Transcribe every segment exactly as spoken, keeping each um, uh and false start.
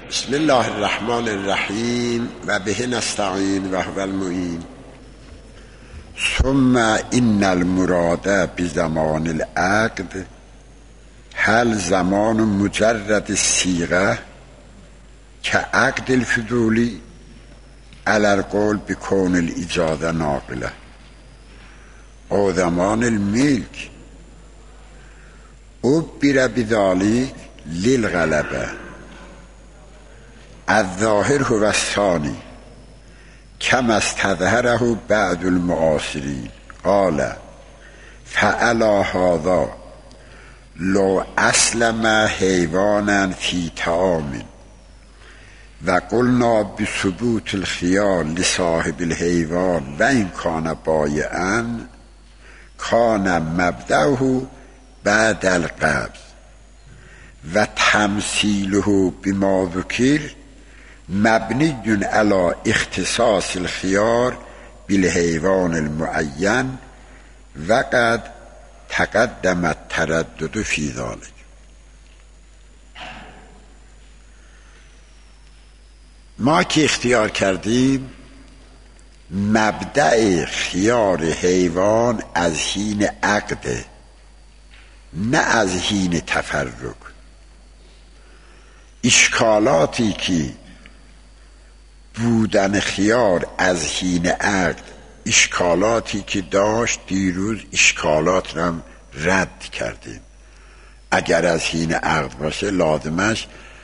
بسم الله الرحمن الرحیم و به نستعین و هو المعین. ثم ان المراد بزمان العقد هل زمان مجرد الصیغه كعقد الفضولی على القول بكون الاجازه ناقله او زمان الملك عبر بذلك للغلبه الظاهر هو الثانی كما استظهره بعض المعاصرين قال فعلى هذا لو اسلم حيوانا في طعام وقلنا بثبوت الخيار لصاحب الحيوان وإن كان بائعا كان مبدأه بعد القبض وتمثيله بما ذكر مبنی على اختصاص الخيار بالحيوان المعين وقد تقدم التردد في ذلك. ما که اختیار کردیم مبدأ خیار حیوان از حین عقد نه از حین تفرق. اشکالاتی که بودن خیار از حین عقد اشکالاتی که داشت دیروز اشکالات رو هم رد کردیم. اگر از حین عقد باشه لازمش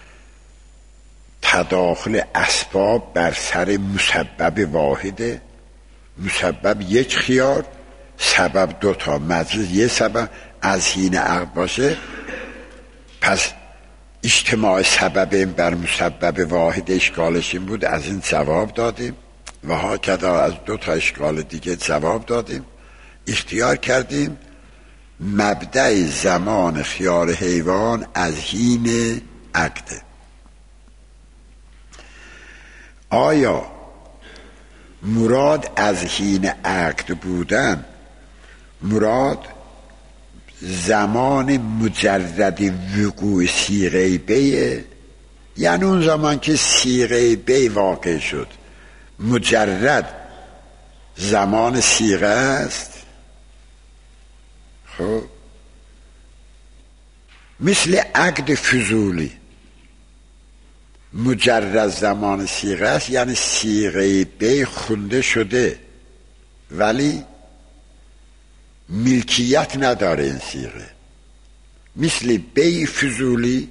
تداخل اسباب بر سر مسبب واحده، مسبب یک خیار سبب دوتا مجلس یه سبب. از حین عقد باشه پس اجتماع سبب بر مسبب واحد اشکالش این بود، از این جواب دادیم و هاکذا از دو تا اشکال دیگه جواب دادیم. اختیار کردیم مبدأ زمان خیار حیوان از حین عقده. آیا مراد از حین عقد بودن مراد زمان مجرد وقوع صیغه بیه، یعنی اون زمان که صیغه بی واقع شد مجرد زمان صیغه است؟ خب مثل عقد فضولی مجرد زمان صیغه است، یعنی صیغه بی خونده شده ولی ملکیت نداره این صیغه. مثل بی فضولی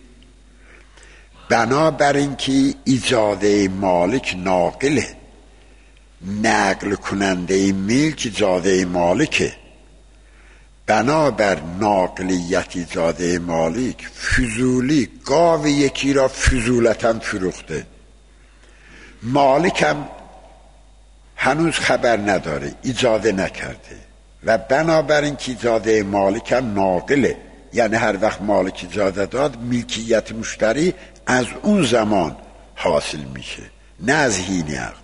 بنابر اینکه اجازه مالک ناقله، نقل کننده ملک اجازه مالکه، بنابر ناقلیت اجازه مالک فضولی گاو یکی را فضولتاً فروخته، مالکم هنوز خبر نداره اجازه نکرده و بنابراین که اجازه مالک هم ناقله، یعنی هر وقت مالک اجازه داد ملکیت مشتری از اون زمان حاصل میشه نه از حین عقد.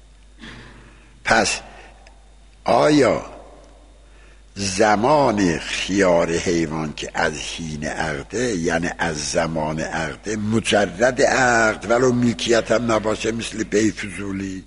پس آیا زمان خیار حیوان که از حین عقده یعنی از زمان عقده مجرد عقد ولو ملکیت هم نباشه مثل بی فضولی،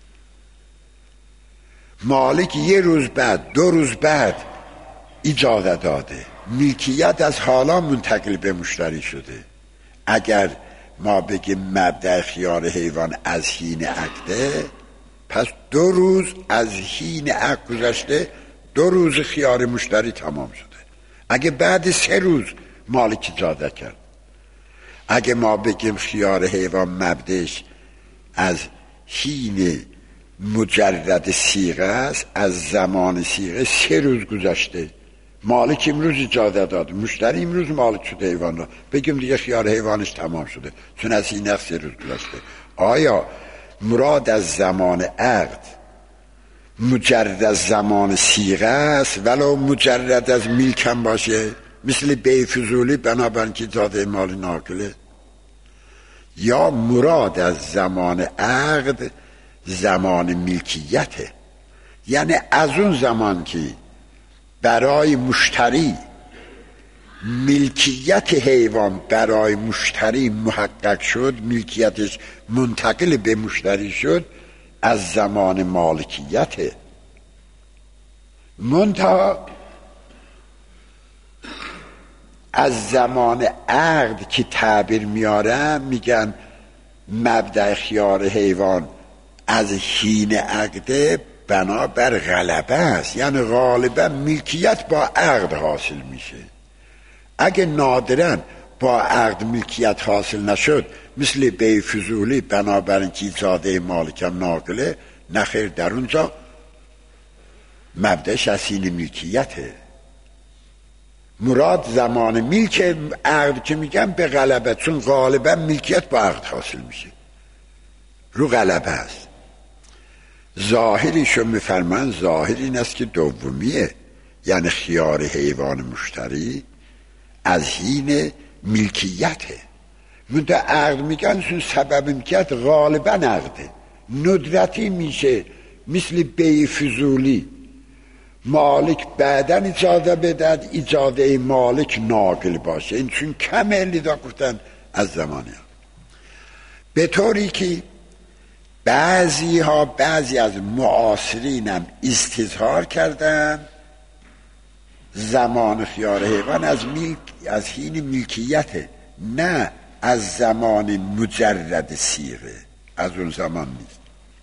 مالک یه روز بعد دو روز بعد اجازه داده ملکیت از حالا منتقل به مشتری شده، اگر ما بگیم مبدأ خیار حیوان از حین عقده پس دو روز از حین عقد گذشته، دو روز خیار مشتری تمام شده. اگه بعد سه روز مالک اجازه کرد، اگه ما بگیم خیار حیوان مبدأش از حین مجرد صیغه است، از زمان صیغه سه روز گذشته، مالک امروز اجازه داد مشتری امروز مالک شده حیوان را، بگیم دیگه خیار حیوانش تمام شده چون از این سه روز گذشته. آیا مراد از زمان عقد مجرد از زمان صیغه است ولو مجرد از ملکم باشه مثل بی فضولی بنابراین که اجازه مال ناقله، یا مراد از زمان عقد زمان ملکیته، یعنی از اون زمان که برای مشتری ملکیت حیوان برای مشتری محقق شد، ملکیتش منتقل به مشتری شد از زمان مالکیته. منتها از زمان عقد که تعبیر میارن میگن مبدأ خیار حیوان از حین عقده بنابر غلبه است، یعنی غالبا ملکیت با عقد حاصل میشه. اگه نادرن با عقد ملکیت حاصل نشد مثل بی فضولی بنابراین که زاده مالکم ناقله، نخیر در اونجا مبدأش از حین ملکیته. مراد زمان ملک عقد که میگم به غلبه، چون غالبا ملکیت با عقد حاصل میشه، رو غلبه است. ظاهریشو میفرمان، ظاهر این است که دومیه، یعنی خیار حیوان مشتری از حین ملکیته. منتها عقد میگن چون سبب ملکیت غالبا عقده، ندرتی میشه مثل بی فضولی مالک بعدن اجازه بدهد، اجازه مالک ناقل باشه، این چون کمه لیدا گفتن از زمانه ها. به طوری که بعضی ها بعضی از معاصرین هم استظهار کردن زمان خیار حیوان از ملک از حین ملکیته، نه از زمان مجرد صیغه، از اون زمان نیست.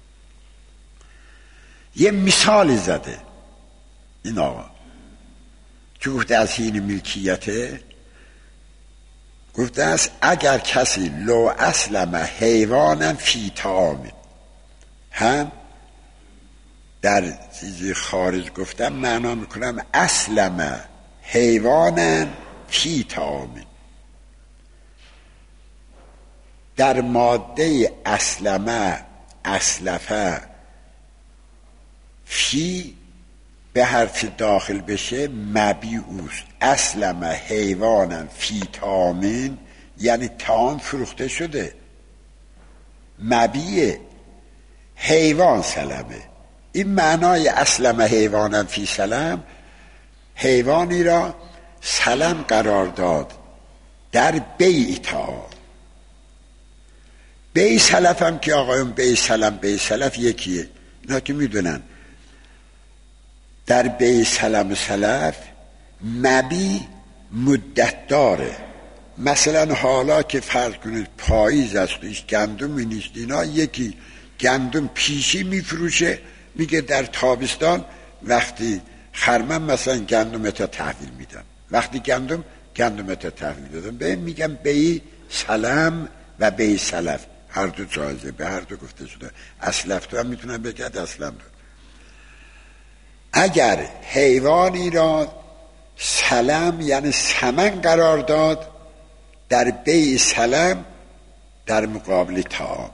یه مثال زده این آقا که گفته از حین ملکیته، گفته است اگر کسی لو اسلم حیوانا فی طعام، هم در چیزی خارج گفتم معنا میکنم اسلم حیوانا فی طعام، در ماده اسلمه اسلفه فی به حرف داخل بشه مبیعوست. اسلم حیوانا فی طعام یعنی طعام فروخته شده، مبیع حیوان سلمه. این معنای اسلم حیوانا فی سلم، حیوانی را سلم قرار داد در بیع طعام. بیع سلف هم که آقایون بیع سلم بیع سلف یکیه، اینا که میدونن. در بیع سلم سلف مبی مدت داره، مثلا حالا که فرض کنید پاییز است ایش گندمی نیست، اینا یکی گندم پیشی میفروشه میگه در تابستان وقتی خرمن مثلا گندمتا تحویل میدم، وقتی گندم گندمتا تحویل دادم. به میگم بیع سلم و بیع سلف هر دو جایزه، به هر دو گفته شده. اسلف تو هم میتونم بگید اسلم دو. اگر حیوانی را سلم یعنی ثمن قرار داد در بیع سلم در مقابل طعام،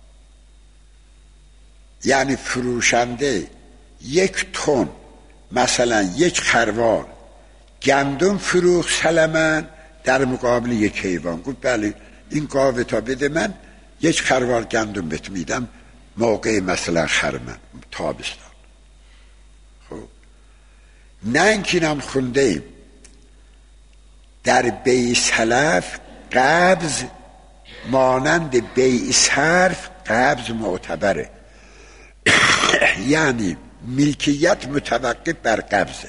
یعنی فروشنده یک تن مثلا یک خروار گندم فروخت سلمن در مقابل یک حیوان، گفت بله این گاوه تا بده من یک خروار گندم بهت میدم موقع مثلا خرمن تابستان. خب نه اینکینم خونده ایم در بیع سلف قبض مانند بیع صرف قبض معتبره، یعنی ملکیت متوقف بر قبضه.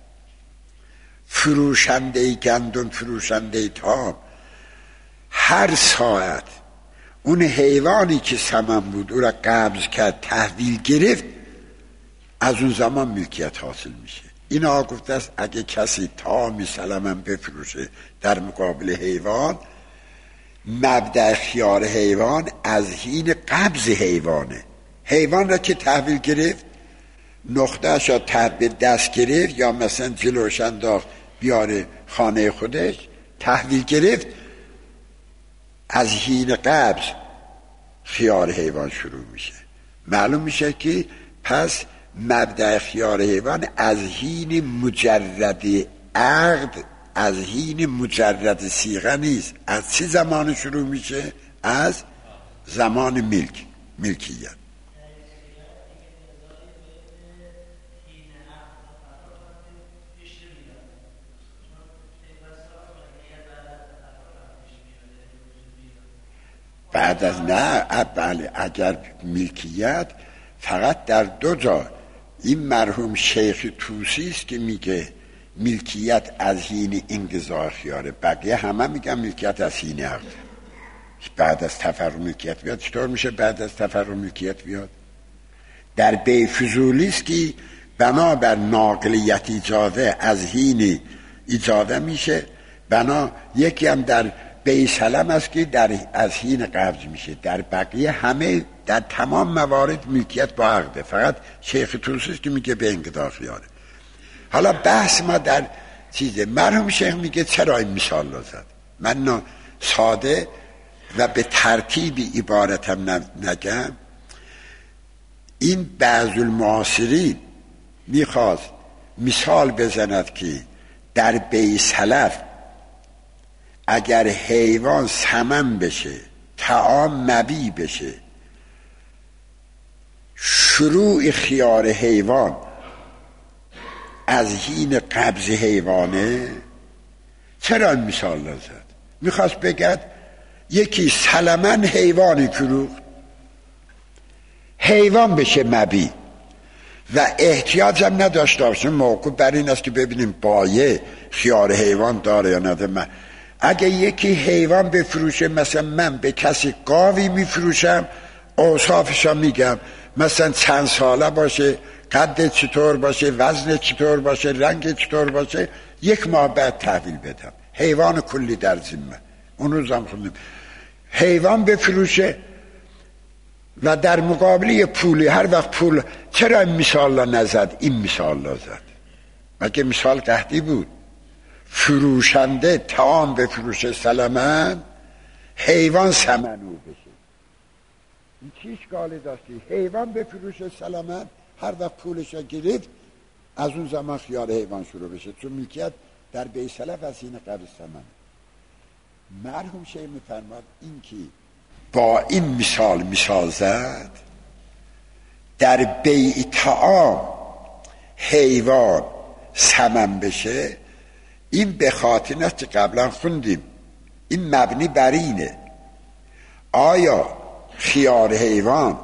فروشنده گندم فروشنده طعام هر ساعت اون حیوانی که ثمن بود او را قبض کرد تحویل گرفت، از اون زمان ملکیت حاصل میشه. این آقا گفته است اگه کسی طعامی سلمن بفروشه در مقابل حیوان، مبدأ خیار حیوان از حین قبض حیوانه. حیوان را که تحویل گرفت نقطه شا تحویل دست گرفت یا مثلا جلوش انداخت بیاره خانه خودش تحویل گرفت، از حین قبض خیار حیوان شروع میشه. معلوم میشه که پس مبدأ خیار حیوان از حین مجرد عقد، از حین مجرد صیغه نیست. از چه زمان شروع میشه؟ از زمان ملک، ملکیت. از نه بله اگر ملکیت فقط در دو جا، این مرحوم شیخ توسی است که میگه ملکیت از حین انقضاء خیاره، بقیه همه میگن ملکیت از حین عقد. بعد از تفرع ملکیت بیاد. چطور میشه بعد از تفرع ملکیت بیاد؟ در بی فضولی است که بنابر ناقلیت ایجاده از حین ایجاده میشه، بنا یکی هم در بی سلم است که در از حین قبض میشه. در بقیه همه در تمام موارد ملکیت با عقده، فقط شیخ توسی است که میگه به انقضاء خیاره. حالا بحث ما در چیزه، مرحوم شیخ میگه چرا این مثال رو زد؟ من ساده و به ترتیبی عبارتم نگم. این بعض المعاصرین میخواست مثال بزند که در بی سلف اگر حیوان سمن بشه، طعام مبی بشه، شروع خیار حیوان از حین قبض حیوانه. چرا این مثال زد؟ میخواست بگد یکی سلمن حیوانی فروخت، حیوان بشه مبی و احتیاج هم نداشته باشه. موقع بر این است که ببینیم بایه خیار حیوان داره یا نداره. اگه یکی حیوان بفروشه، مثلا من به کسی گاوی میفروشم، اوصافش هم میگم، مثلا چند ساله باشه، قد چطور باشه، وزن چطور باشه، رنگ چطور باشه، یک ماه بعد تحویل بدم. حیوان کلی در ذمه. اون روز هم خوندیم حیوان بفروشه و در مقابلی پولی، هر وقت پول. چرا این مثال را نزد؟ این مثال را زد مگه مثال قحطی بود؟ فروشنده طعام بفروشه سلمن، حیوان سمنو بشه، این چی اشکالی داشتی؟ حیوان بفروشه سلمن، هر وقت پولش را گرفت از اون زمان خیار حیوان شروع بشه، چون ملکیت در بی سلف از این قبل سمن. مرحوم شیخ میفرماد این که با این مثال مثال زد در بیع طعام حیوان سمن بشه، این به خاطر است که قبلا خوندیم این مبنی بر اینه. آیا خیار حیوان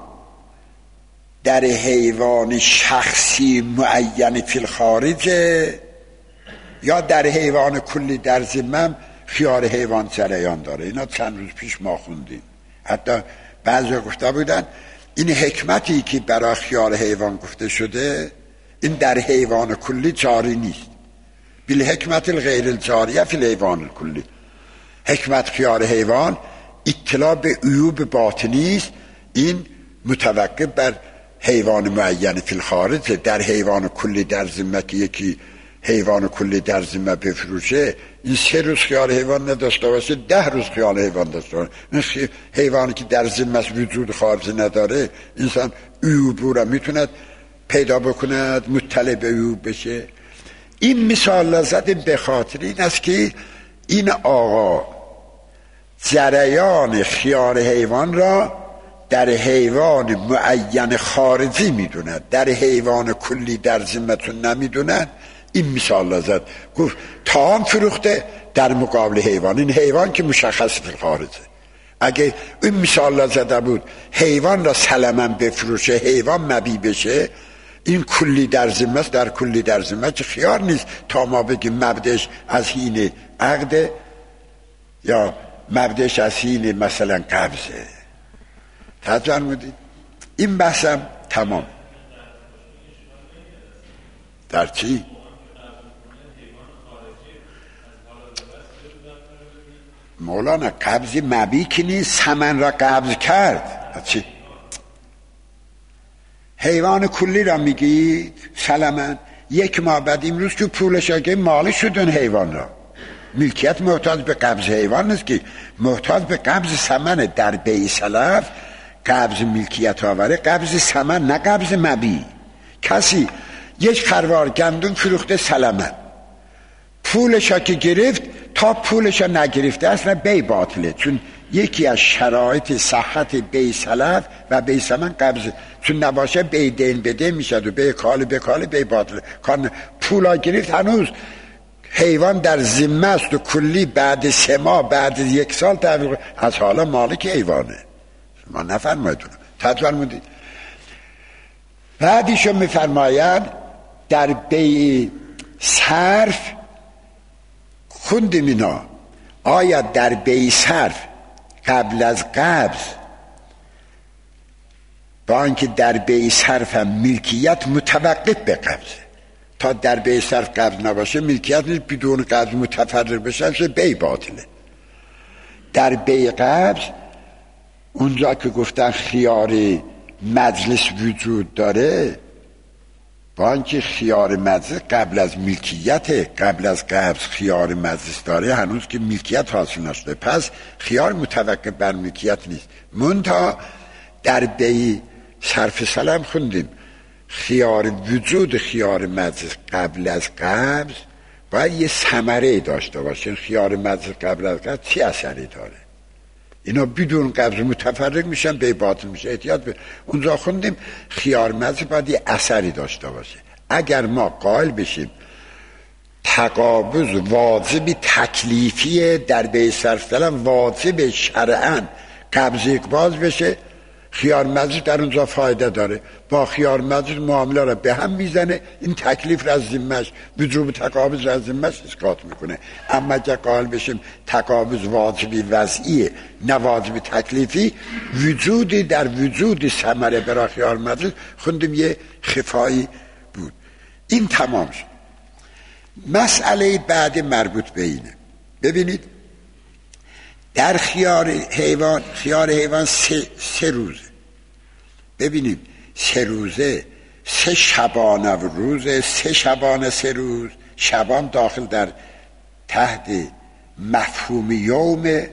در حیوان شخصی معین فی الخارجه یا در حیوان کلی در ذمه خیار حیوان جریان داره؟ اینا چند روز پیش ما خوندیم. حتی بعضی گفته بودن این حکمتی که برای خیار حیوان گفته شده این در حیوان کلی جاری نیست. بالحکمت الغیر الجاریه فی الحیوان الکلی. حکمت خیار حیوان اطلاع به عیوب باطنی است، این متوقف بر حیوان معین فی الخارج. در حیوان کلی در ذمه که یکی حیوان کلی در ذمه بفروشه، این سه روز خیال حیوان نداشته باشه، ده روز خیال حیوان داشته باشه. این حیوانی که در ذمه وجود خارجی نداره، انسان عیوب را میتوند پیدا بکند، مطلع به عیوب بشه. این مثال لازد به خاطر این است که این آقا جریان خیار حیوان را در حیوان معین خارجی میدوند، در حیوان کلی در ذمتون نمیدوند. این مثال لازد گفت طعام فروخته در مقابل حیوان، این حیوان که مشخص فی خارجه. اگه این مثال لازده بود حیوان را سلمن بفروشه، حیوان مبی بشه، این کلی در ذمه، در کلی در ذمه که خیار نیست تا ما بگیم مبدش از حین عقده یا مبدش از حین مثلا قبضه. توجه فرمودید؟ این بحثم تمام. در چی؟ مولانا قبضی مبی که نیست، سمن را قبض کرد. چی؟ حیوان کلی را میگید سلمن، یک ماه بعد امروز که پولش اگه مالی شدن حیوان را، ملکیت محتاج به قبض حیوان نیست که محتاج به قبض سمن. در بی سلف قبض ملکیت آوره قبض سمن، نه قبض مبی. کسی یک خروار گندم فروخته سلمن، پولش که گرفت تا پولش نگرفته اصلا بی باطله، چون یکی از شرایط صحت بی سلف و بی سمن قبض، چون نباشه بی دین بده میشد و بی کال به کال بی باطله. کان پولا گرفت هنوز حیوان در ذمه است و کلی بعد سه ماه بعد یک سال تحویل از حالا مالک حیوانه. ما نفرمایدون تطور مودید. بعدیشو میفرماید در بیع صرف خوندیم اینا. آیا در بیع صرف قبل از قبض، با اینکه در بیع صرف هم ملکیت متوقف به قبضه، تا در بیع صرف قبض نباشه ملکیت نیست، بدون قبض متفرق بشن چه بیع باطله. در بیع قبض اونجا که گفتن خیار مجلس وجود داره، با اینکه خیار مجلس قبل از ملکیت، قبل از قبض خیار مجلس داره، هنوز که ملکیت حاصل نشده، پس خیار متوقف بر ملکیت نیست. منتها در بیع صرف سلام خوندیم خیار وجود خیار مجلس قبل از قبض باید یه ثمره داشته باشه. خیار مجلس قبل از قبض چه اثری داره؟ اینا بدون قبض متفرق میشن، به باطل میشه. احتیاط به اونجا خوندیم خیار مجلس باید یه اثری داشته باشه. اگر ما قائل بشیم تقابض واجب تکلیفی در بیع صرف سلام واجب شرعاً قبض اقباض بشه، خیار مجلس در اونجا فایده داره، با خیار مجلس معامله را به هم میزنه، این تکلیف را از ذمه‌اش، وجوب تقابض را از ذمه‌اش اسقاط میکنه. اما اگه قائل بشیم تقابض واجبی وضعیه نه واجبی تکلیفی، وجودی در وجود ثمره برای خیار مجلس خوندیم یه خفایی بود. این تمام شد. مسئله بعد مربوط به اینه. ببینید در خیار حیوان، خیار حیوان سه, سه روزه. ببینیم سه روزه، سه شبانه و روزه، سه شبانه سه روز. شبان داخل در تحت مفهوم یوم،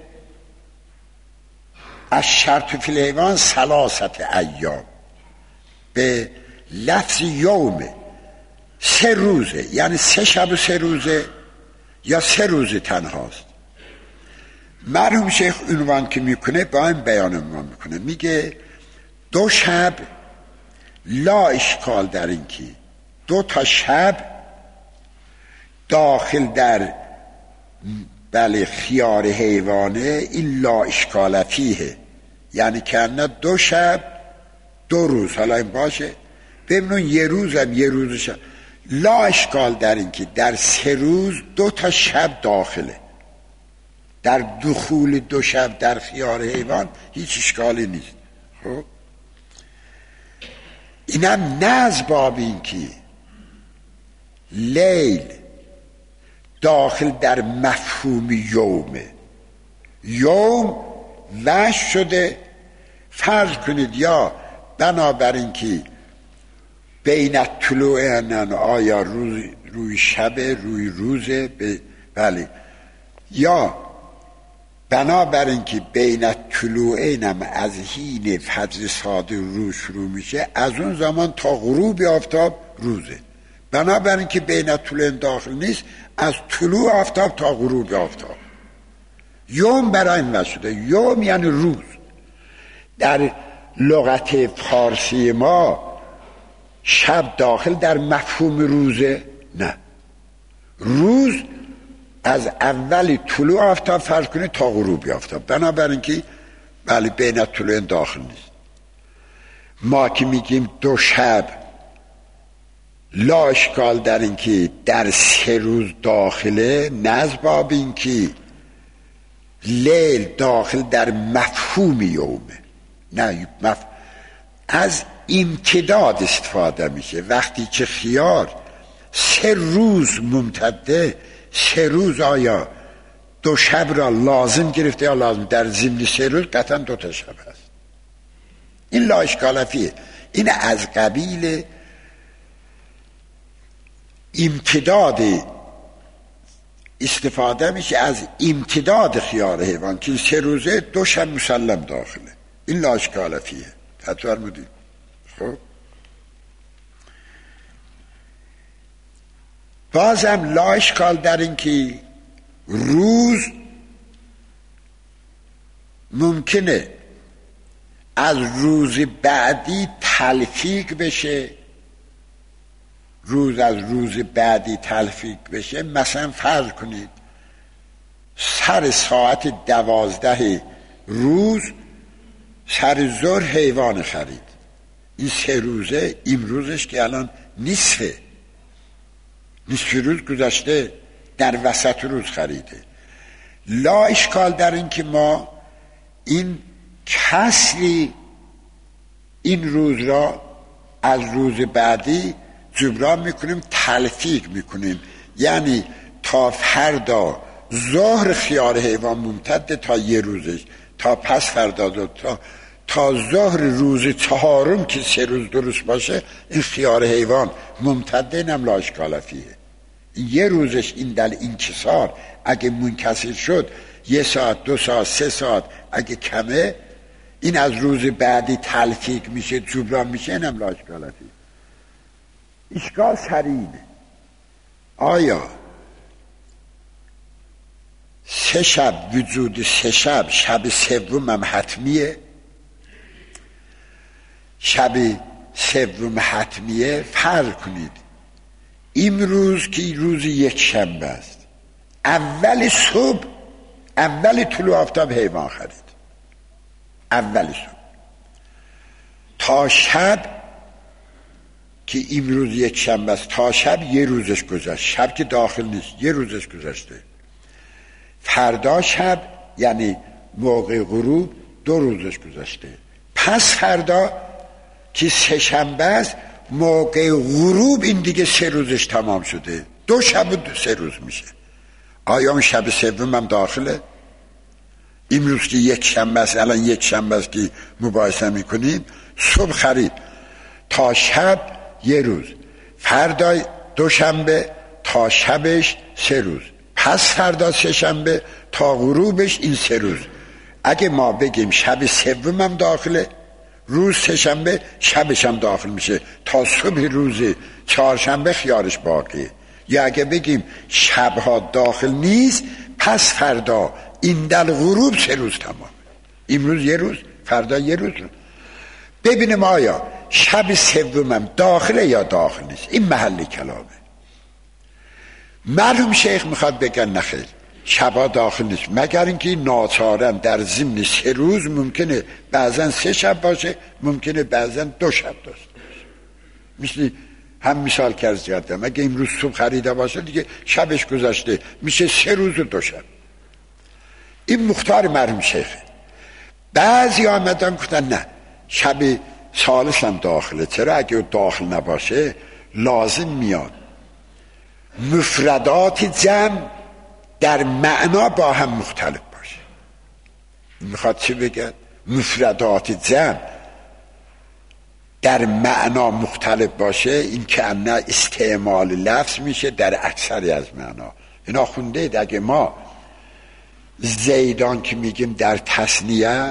از شرط فی الحیوان ثلاثت ایام، به لفظ یوم سه روزه، یعنی سه شب و سه روزه یا سه روزه تنهاست. مرحوم شیخ عنوان که میکنه با این بیان ما میکنه، میگه دو شب لا اشکال در این که دو تا شب داخل در بله خیار حیوانه، این لا اشکال فیه، یعنی که نه دو شب دو روز، حالا این باشه ببینون یه روز هم یه روز شب. لا اشکال در این که در سه روز دو تا شب داخله، در دخول دو شب در خیار حیوان هیچ اشکالی نیست. خب اینم نه از باب این که لیل داخل در مفهوم یومه، یوم وش شده، فرض کنید یا بنابراین که بین طلوع آیا روی, روی شب روی روزه، بله، یا بنابراین که بین طلوعینم از حین فجر صادق روز شروع میشه، از اون زمان تا غروب آفتاب روزه. بنابراین که بین طلوع داخل نیست، از طلوع آفتاب تا غروب آفتاب. یوم برای این وجه شده. یوم یعنی روز. در لغت فارسی ما شب داخل در مفهوم روزه؟ نه. روز از اول طلوع آفتاب فرض کنید تا غروب آفتاب، بنابراین که بله بین طلوع داخل نیست. ما که میگیم دو شب لا اشکال در این که در سه روز داخله، نزباب این که لیل داخل در مفهوم یومه، نه مف... از امتداد استفاده میشه. وقتی که خیار سه روز ممتده، سه روز آیا دو شب را لازم گرفته یا لازم؟ در ضمن سه روز قطعا دو تا شب هست. این لا اشکال فیه. این از قبیل امتداد استفاده میشه، از امتداد خیار حیوان که سه روزه دو شب مسلم داخله. این لا اشکال فیه. تطور مودی. خب بازم لا اشکال در این که روز ممکنه از روز بعدی تلفیق بشه، روز از روز بعدی تلفیق بشه. مثلا فرض کنید سر ساعت دوازده روز سر ظهر حیوان خرید، این سه روزه امروزش که الان نصفه، نصف روز گذشته، در وسط روز خریده. لا اشکال در این که ما این کسری این روز را از روز بعدی جبران میکنیم، تلفیق میکنیم، یعنی تا فردا ظهر خیار حیوان ممتده تا یه روزش، تا پس فردا دو تا تا ظهر روز چهارم که سه روز درست باشه این خیار حیوان ممتده، اینم لا اشکال فیه. یه روزش این دل انکسار اگه منکسر شد یه ساعت دو ساعت سه ساعت اگه کمه، این از روز بعدی تلفیق میشه جبران میشه، اینم لا اشکال فیه. اشکال سرینه آیا سه شب وجود سه شب شب سوم هم حتمیه؟ شب سوم حتمیه. فرض کنید امروز که روز یک شنبه است، اول صبح اول طلوع آفتاب حیوان خرید، اول صبح تا شب که امروز یک شنبه است تا شب یه روزش گذشت، شب که داخل نیست یه روزش گذشته، فردا شب یعنی موقع غروب دو روزش گذشته، پس فردا که سه شنبه است موقع غروب این دیگه سه روزش تمام شده، دو شب و دو سه روز میشه. آیا اون شب سوم هم داخله؟ امروز که یک شنبه است، الان یک شنبه است که مباحثه میکنیم، صبح خرید تا شب یه روز، فردا دو شنبه تا شبش سه روز، پس فردا سه شنبه تا غروبش این سه روز. اگه ما بگیم شب سوم هم داخله، روز سه شنبه شبش هم داخل میشه تا صبح روز چهارشنبه خیارش باقیه. یا اگه بگیم شبها داخل نیست، پس فردا این دل غروب سه روز تمام، امروز یه روز فردا یه روز. ببینیم آیا شب سوم هم داخله یا داخل نیست، این محل کلامه. مرحوم شیخ میخواد بگن نخیر شبا داخل نیست، مگر اینکه ناچارن در ضمن سه روز ممکنه بعضا سه شب باشه، ممکنه بعضا دو شب داشته باشه. مثل هم مثال کرد زیادم، اگه امروز صبح خریده باشه دیگه شبش گذشته میشه سه روز و دو شب. این مختار مرحوم شیخه. بعضی آمدن گفتن نه شب ثالث هم داخله، چرا اگه داخل نباشه لازم میاد مفردات جمع در معنا با هم مختلف باشه. میخواد چی بگه؟ مفردات جمع در معنا مختلف باشه، این که انه استعمال لفظ میشه در اکثری از معنا. اینا خونده اگه ما زیدان که میگیم در تثنیه،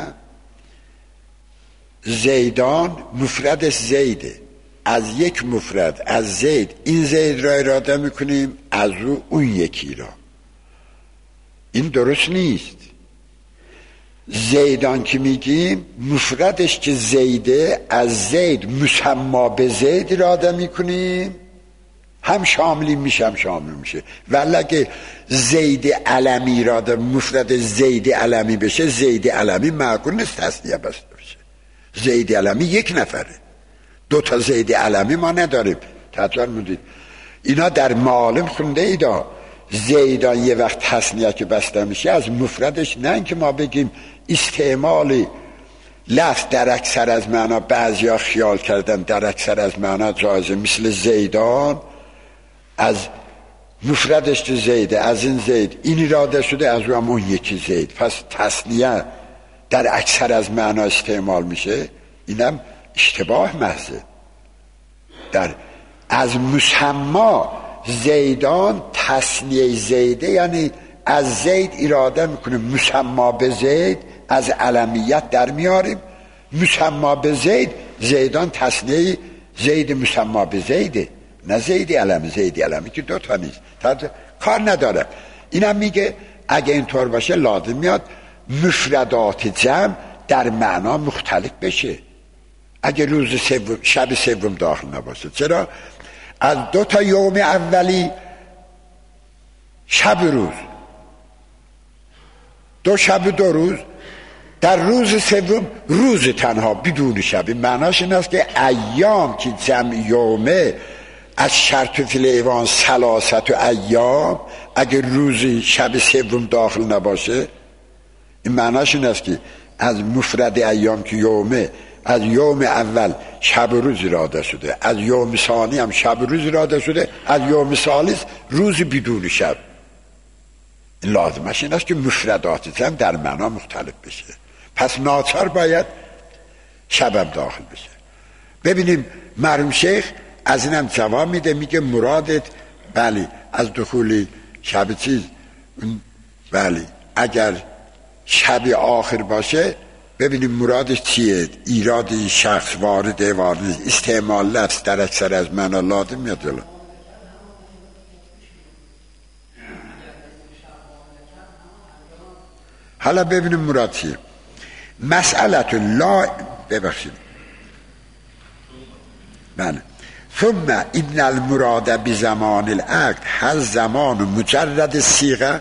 زیدان مفردش زیده، از یک مفرد از زید این زید را اراده میکنیم، از او اون یکی را. این درست نیست. زیدان که میگیم مفردش که زیده، از زید مسما به زید اراده میکنیم، هم شاملی میشه هم شامل میشه. ولی اگه زید علمی اراده مفرد زید علمی بشه، زید علمی معقول نیست تثنیه بسته بشه. زید علمی یک نفره، دو تا زید علمی ما نداریم. تطور مدید اینا در معالم خونده ایدا زیدان یه وقت تثنیه که بسته میشه از مفردش، نه اینکه ما بگیم استعمال لفظ در اکثر از معنا، بعضیا خیال کردن در اکثر از معنا جایزه، مثل زیدان از مفردش که زیده، از این زید این اراده شده، از رو هم اون یکی زید، پس تثنیه در اکثر از معنا استعمال میشه. اینم اشتباه محضه. در از مسما زیدان تثنیه زیده، یعنی از زید اراده میکنیم مسما به زید، از علمیت در میاریم مسما به زید، زیدان تثنیه زید مسما به زیده، نه زید علمی. زید علمی که دو تا نیست، کار نداره. اینم میگه اگه اینطور باشه لازم میاد مفردات جمع در معنا مختلف بشه اگه روز سوم شب سوم داخل نباشه. چرا؟ از دو تا یوم اولی شب روز، دو شب دو روز، در روز سوم روز تنها بدون شب. معناش این است که ایام که جمع یومه از شرط فی الایوان ثلاثت و ایام، اگر روز شب سوم داخل نباشه، این معناش این است که از مفرد ایام که یومه، از یوم اول شب و روز اراده شده، از یوم ثانی هم شب و روز اراده شده، از یوم ثالث روز بدون شب. لازمش این است که مفردات هم در معنا مختلف بشه، پس ناچار باید شبم داخل بشه. ببینیم مرحوم شیخ از اینم جواب میده، میگه مرادت بله از دخول شب چیز، بله اگر شب آخر باشه، ببینیم مرادش چیه؟ ایراد شخص وارد وارد استعمال لفظ در اکثر از معنا لازم میاد جلو. حالا ببینیم مراد چیه. مسئلت لا ببخشید بله ثم ابن المراد بزمان العقد هل زمان مجرد صیغه.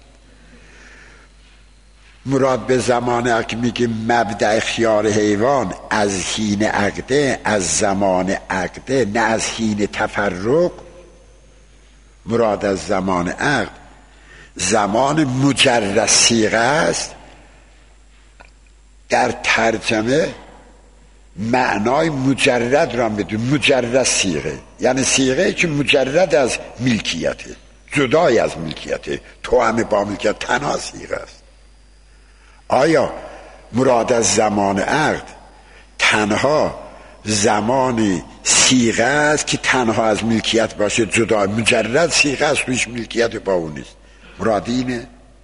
مراد به زمان عقد میگه مبدأ خیار حیوان از حین عقده، از زمان عقده، نه از حین تفرق. مراد از زمان عقد زمان مجرد صیغه است. در ترجمه معنای مجرد را میدون، مجرد صیغه یعنی صیغه که مجرد از ملکیته، جدای از ملکیته، توأم با ملکیت، تنها صیغه است. آیا مراد از زمان عقد تنها زمان صیغه است که تنها از ملکیت باشه، جدا مجرد صیغه است تویش ملکیت با اون نیست؟ مراد اینه؟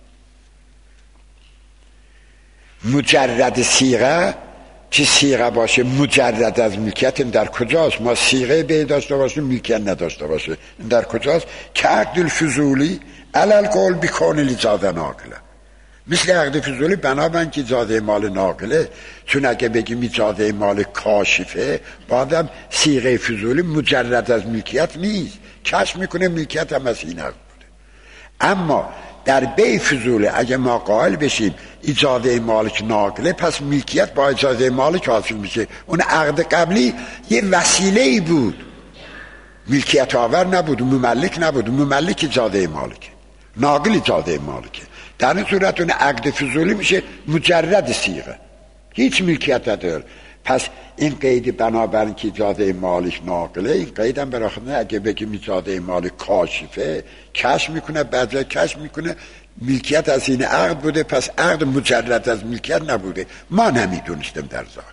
مجرد صیغه که صیغه باشه مجرد از ملکیت، در کجاست؟ ما صیغه به داشته باشه ملکیت نداشته باشه، در کجاست؟ که عقد الفضولی علل قول بکون الاجازه ناقله، مثل عقد فضولی بنابراین که اجازه مال ناقله، چون اگه بگیم اجازه مال کاشفه، بعدم صیغه فضولی مجرد از ملکیت نیست، کشف میکنه ملکیت هم از این عقد بوده. اما در بی فضوله اگه ما قائل بشیم اجازه مالک ناقله، پس ملکیت با اجازه مالک حاصل میشه. اون عقد قبلی یه وسیله‌ای بود، ملکیت آور نبود، مملک نبود، مملک اجازه مالک، ناقل اجازه مالکه. در این صورت اون عقد فضولی میشه مجرد صیغه، هیچ ملکیت نداره. پس این قید بنابراین که اجازه مالک ناقله، این قید هم براخونه اگه بگیم اجازه مالک کاشفه، کشف میکنه، بعضی کشف میکنه ملکیت از این عقد بوده، پس عقد مجرد از ملکیت نبوده، ما نمیدونستم در ظاهر.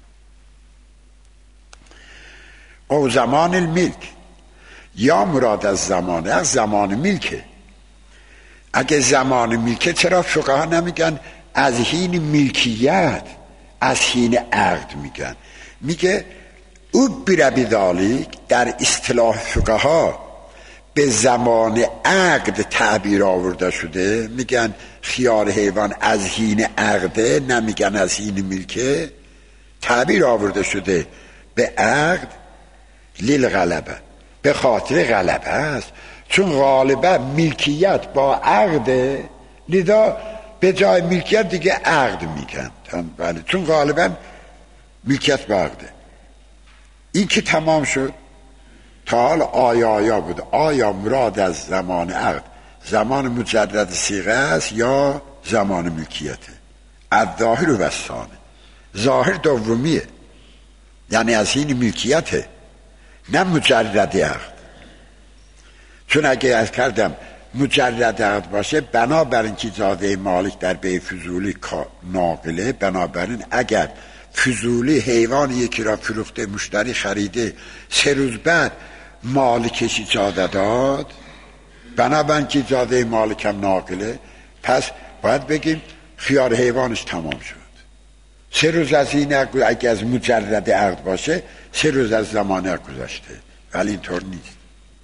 او زمان الملک، یا مراد از زمان از زمان ملکه. اگه زمان ملکه چرا فقها نمیگن از حین ملکیت، از حین عقد میگن؟ میگه او بربی ذالک، در اصطلاح فقها به زمان عقد تعبیر آورده شده، میگن خیار حیوان از حین عقده، نمیگن از حین ملکه، تعبیر آورده شده به عقد للغلبه، به خاطر غلبه است، چون غالبا ملکیت با عقد، لذا به جای ملکیت دیگه عقد میگن، بله، چون غالبا ملکیت با عقده. این که تمام شد. تا حال آیا آیا بود، آیا مراد از زمان عقد زمان مجرد صیغه است یا زمان ملکیته؟ از ظاهر و ثانی، ظاهر دومیه، یعنی از این ملکیته، نه مجرد عقد. چون اگه از کردم مجرد عقد باشه، بنابراین که اجازه مالک در بی فضولی ناقله، بنابراین اگر فضولی حیوان یکی را فروخته، مشتری خریده، سه روز بعد مالکش اجازه داد، بنابراین که اجازه مالک هم ناقله، پس باید بگیم خیار حیوانش تمام شد. سه روز از این عقد، اگه از مجرد عقد باشه، سه روز از زمان عقد گذشته، ولی اینطور نیست.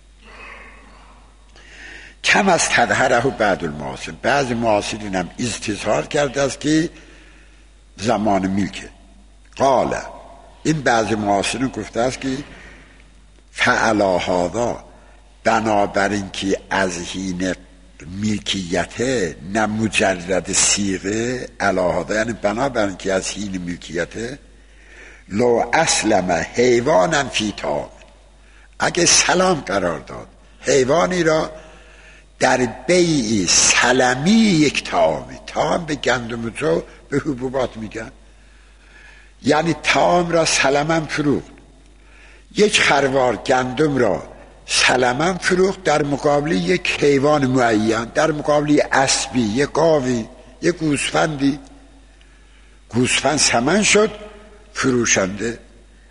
کم از تظهره بعد المعاصر، بعض معاصرین هم استظهار کرده است که زمان ملکه. قال، این بعض معاصرین گفته است که فعلا هذا، بنابراین که از حین ملکیت نه مجرد صیغه علاهده، یعنی بنابراین که از حین ملکیت لو اسلم حیوانا فی طعام، اگه سلام قرار داد حیوانی را در بیع سلمی یک طعامی، طعام به گندم جو به حبوبات میگن، یعنی طعام را سلمن فروخت، یک خروار گندم را سلمن فروخت در مقابل یک حیوان معین، در مقابل اسبی، یک گاوی، یک گوسفندی. گوسفند ثمن شد، فروشنده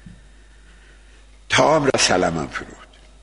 طعام را سلمن فروخت.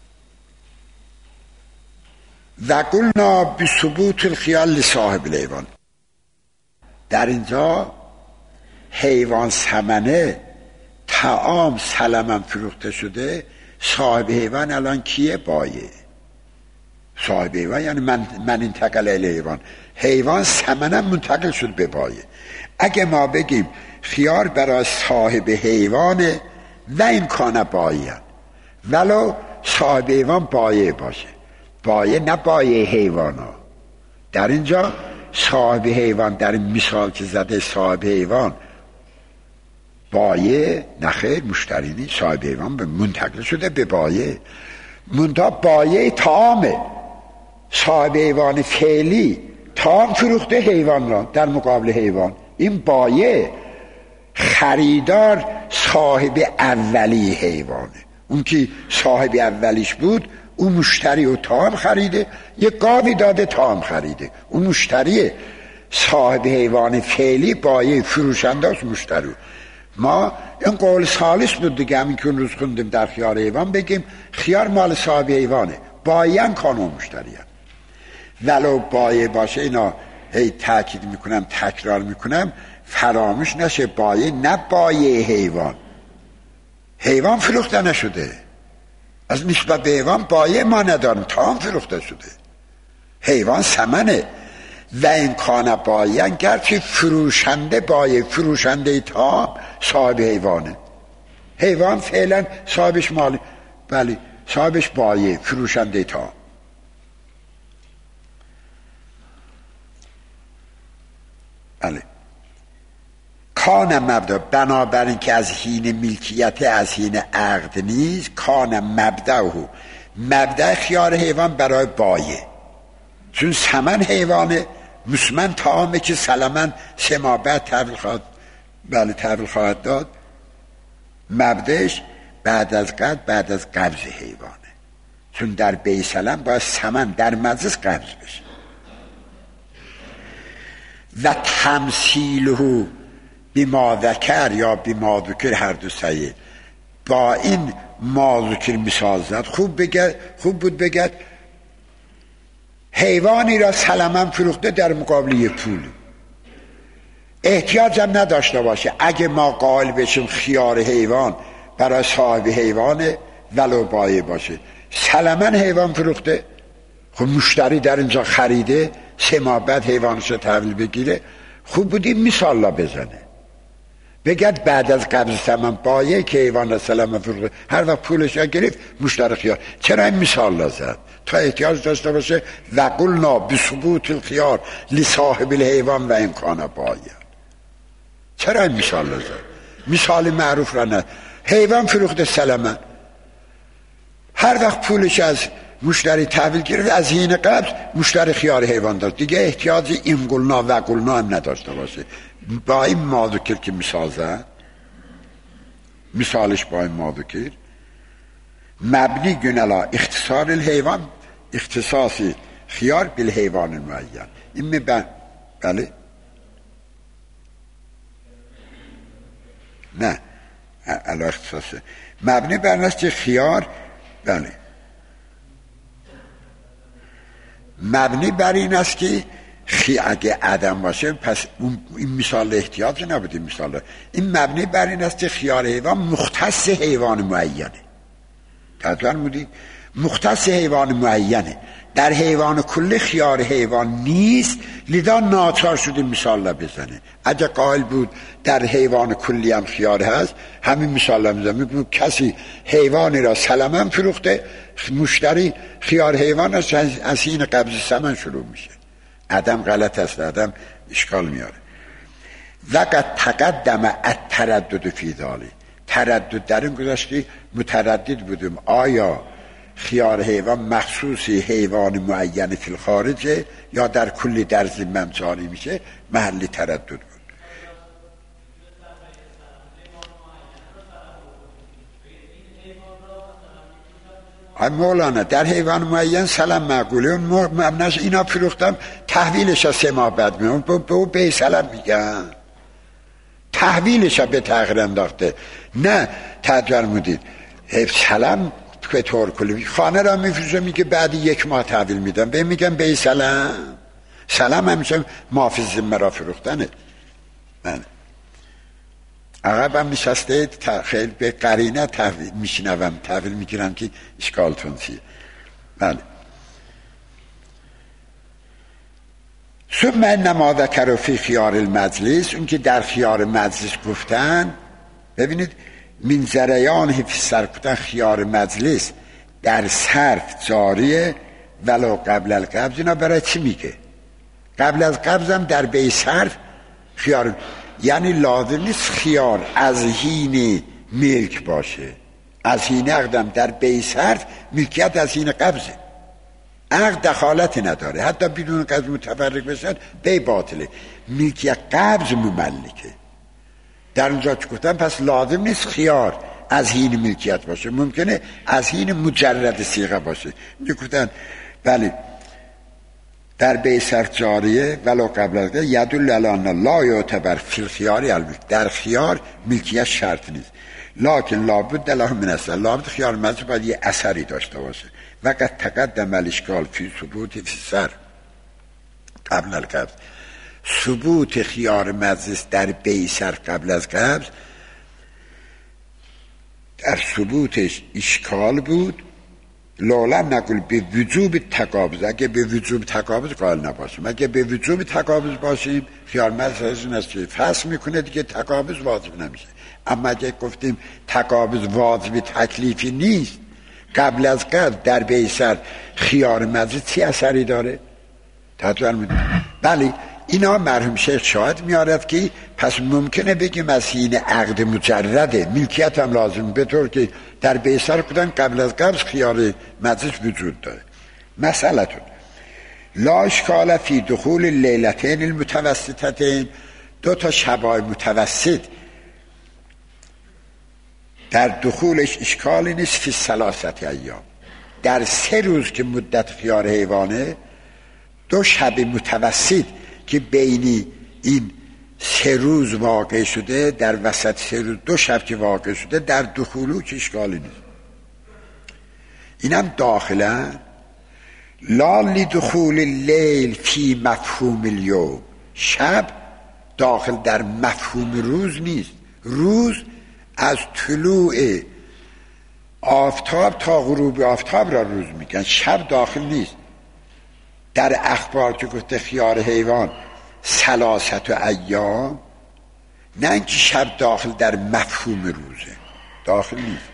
و قلنا بثبوت الخیال لصاحب الحیوان، در اینجا حیوان ثمنه، طعام سلمن فروخته شده، صاحب حیوان الان کیه؟ بایه. صاحب حیوان یعنی من, من انتقل الی حیوان، حیوان ثمنه منتقل شد به بایه. اگه ما بگیم خیار برای صاحب حیوانه و این کانه بایه، ولو صاحب حیوان بایه باشه، بایه نه بایه حیوان ها. در اینجا صاحب حیوان در این مثال که زده صاحب حیوان بایه، نخیر مشتری نیست، صاحب حیوان به منتقل شده به بایه، منتها بایه طعامه. صاحب حیوان فعلی طعام فروخته حیوان را در مقابل حیوان، این بایه. خریدار صاحب اولی حیوانه، اون که صاحب اولیش بود اون مشتری و طعام خریده، یک گاوی داده طعام خریده، اون مشتریه. صاحب حیوان فعلی بایه، فروشنداش مشتری. ما این قول ثالث بود دیگه، همین که اون روز خوندیم در خیار حیوان، بگیم خیار مال صاحب حیوانه، بایه کانون مشتریه. ولو بایه باشه، اینا هی تاکید میکنم تکرار میکنم فراموش نشه، بایه نه بایه حیوان، حیوان فروخته نشده، از نسبت به حیوان بایه ما ندارم، طعام فروخته شده، حیوان ثمنه. و این کانه بایه گرچه فروشنده بایه، فروشنده طعام صاحب حیوانه، حیوان فعلا صاحبش مالی، بله صاحبش بایه، فروشنده طعام. بله کان مبدا، بنابراین که از حین ملکیت، از حین عقد نیست، کان مبدأ، مبدأ خیار حیوان برای بایه، چون ثمن حیوانه، مسمن طعامه که سلمن سه ماه بعد تحویل خواهد، بله تحویل خواهد داد. مبدأش بعد از قبض، بعد از قبض حیوانه، چون در بیع سلم باید ثمن در مجلس قبض بشه. و تمثیله بما ذکر یا بما ذکر هر دو صحیح، با این ما ذکر مثال زد. خوب بگد، خوب بود بگد حیوانی را سلمن فروخته در مقابل یک پول، احتیاج هم نداشته باشه. اگه ما قائل بشیم خیار حیوان برای صاحب حیوانه ولو بایه باشه، سلمن حیوان فروخته، خب مشتری در اینجا خریده، سه ماه بعد حیوانش رو تحویل بگیره. خوب بود این مثال لا بزنه، بگد بعد از قبض ثمن بایه که حیوان را سلمن فروخته، هر وقت پولش را گرفت مشتری خیار. چرا این مثال لا زد؟ تا احتیاج داشته باشه. و قلنا بثبوت الخیار لصاحب الحیوان و امکان بایه. چرا این مثال لا زد؟ مثال معروف را نه، حیوان فروخته سلمن، هر وقت پولش از مشتری تحویل گرفت، از حین قبض مشتری خیار حیوان داشت، دیگه احتیاج این قلنا و قلنا هم نداشته باشه. با این ماذکر که مثال زد، مثالش با این ماذکر مبنی گنلا اختصار الحیوان، اختصاصی خیار بالحیوان المعین. این مبن... بله نه علا اختصاصه مبنی برنست خیار، بله مبنی بر این است که خی اگه عدم باشه پس اون این مثال احتیاج نبود. این مثال این مبنی بر این است که خیار حیوان مختص حیوان معینه. تطور بودی مختص حیوان معینه، در حیوان کلی خیار حیوان نیست، لذا ناچار شده مثال بزنه. اگه قائل بود در حیوان کلی هم خیار هست، همین مثال میزنه، میگه کسی حیوانی را سلمن فروخته، مشتری خیار حیوان است، از این قبض ثمن شروع میشه. عدم غلط است، عدم اشکال میاره. وقت تقدم التردد فی ذلک، تردد در این گذاشتی متردد بودیم آیا خیار حیوان مخصوصی حیوان معین فی الخارجه یا در کلی در ذمم جاری میشه، محلی تردد بود. مولانا در حیوان معین سلام معقوله، اون مبناش اینا فروختم تحویلش از سه ماه بعد میون به او به سلام میگن، تحویلش به تغییر انداخته، نه تجر مدید سلام که طور کلی خانه را میفروشه میگه بعد یک ماه تحویل میدم، به میگم به سلام. سلام همیشه محافظ ذمه را فروختنه. من عقب هم نشسته خیلی به قرینه تحویل میشنوم، تحویل میگیرم که اشکالتون چیه. بله. ثم انما ذکر فی خیار المجلس، اون که در خیار مجلس گفتن، ببینید من زریان فی صرف، خیار مجلس در صرف جاریه ولو قبل القبض. اینا برای چی میگه؟ قبل از قبض هم در بی صرف خیار، یعنی لازم نیست خیار از حین ملک باشه، از حین عقدم در بی صرف ملکیت از حین قبضه، عقد دخالتی نداره، حتی بدون قبض متفرق بشن بی باطله، ملکیت قبض مملکه. در اونجا چه گفتم؟ پس لازم نیست خیار از حین ملکیت باشه، ممکنه از حین مجرد صیغه باشه. گفتن بله در بی صرف جاریه ولو قبل از یدل علی ان لا یعتبر فی الخیار الملک، در خیار ملکیت شرط نیست، لکن لابد له من اثر، لابد خیار مجلس باید یه اثری داشته باشه. وقت تقدم الاشکال فی ثبوت فی صرف قبل القبض، ثبوت خیار مجلس در بی صرف قبل از قبض در ثبوتش اشکال بود. لالا نقول به وجوب تقابض، اگه به وجوب تقابض قائل نباشیم، اگه به وجوب تقابض باشیم خیار مجلس این است که فصل میکنه دیگه تقابض واجب نمیشه. اما اگه گفتیم تقابض واجب تکلیفی نیست، قبل از قبض در بی صرف خیار مجلس چی اثری داره؟ تطور میدونیم. بله اینا مرحوم شیخ شاهد میارد که پس ممکنه بگیم از حین عقد مجرده ملکیت هم لازم، به طور که در بی صرف کدن قبل از قبض خیار مجلس وجود داره. مسئلتون لا اشکال فی دخول لیلتین المتوسطتین، دو تا شبای متوسط در دخولش اشکالی نیست. فی ثلاثت ایام، در سه روز که مدت خیار حیوانه، دو شب متوسط که بینی این سه روز واقع شده، در وسط سه روز دو شب که واقع شده، در دخولو که اشکالی نیست. اینم داخلا لا لدخول اللیل فی مفهوم الیوم، شب داخل در مفهوم روز نیست. روز از طلوع آفتاب تا غروب آفتاب را روز میگن، شب داخل نیست. در اخبار که گفته خیار حیوان ثلاثت و ایام، نه اینکه شب داخل در مفهوم روزه، داخل نیست.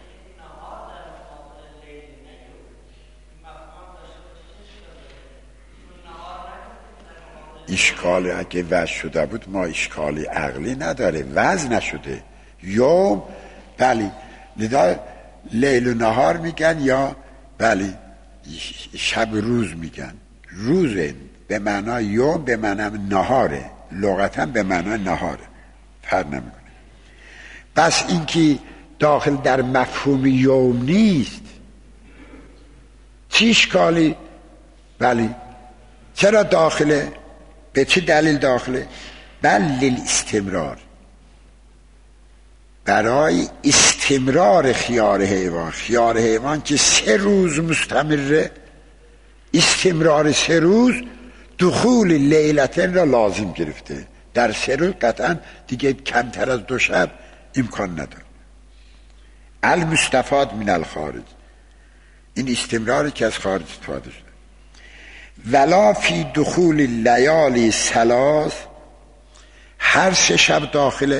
اشکال اگه وضع شده بود ما اشکالی عقلی نداره، وضع نشده. یوم بلی لذا لیل و نهار میگن، یا بلی شب روز میگن. روزه به معنای یوم به معنای نهاره، لغتا به معنای نهاره، فرق نمیکنه. پس اینکه داخل در مفهوم یوم نیست چی اشکالی؟ بلی چرا داخله؟ به چه دلیل داخله؟ بل للاستمرار، برای استمرار خیار حیوان. خیار حیوان که سه روز مستمره، استمرار سه روز دخول لیلتین را لازم گرفته. در سه روز قطعا دیگه کمتر از دو شب امکان نداره. المستفاد من الخارج، این استمراری که از خارج استفاده شده. ولا فی دخول لیالی ثلاث، هر سه شب داخله.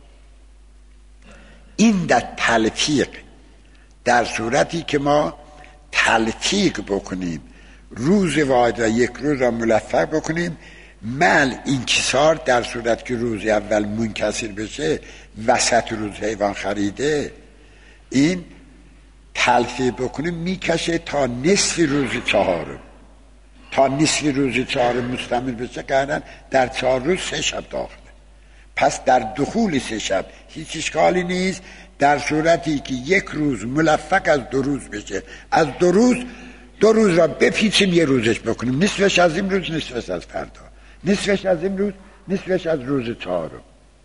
این در تلفیق، در صورتی که ما تلفیق بکنیم روز واحد و یک روز را ملفق بکنیم، مل انکسار، در صورت که روز اول منکسر بشه وسط روز حیوان خریده، این تلفیق بکنیم میکشه تا نصف روز چهارم، تا نصف روز چهارم مستمر بشه، قرارن در چهار روز سه شب داخله. پس در دخول سه شب هیچ اشکالی نیست، در صورتی که یک روز ملفق از دو روز بشه. از دو روز دو روز را بپیچیم یه روزش بکنیم، نصفش از این روز، نصفش از فردا، نصفش از این روز، نصفش از روز چهارم.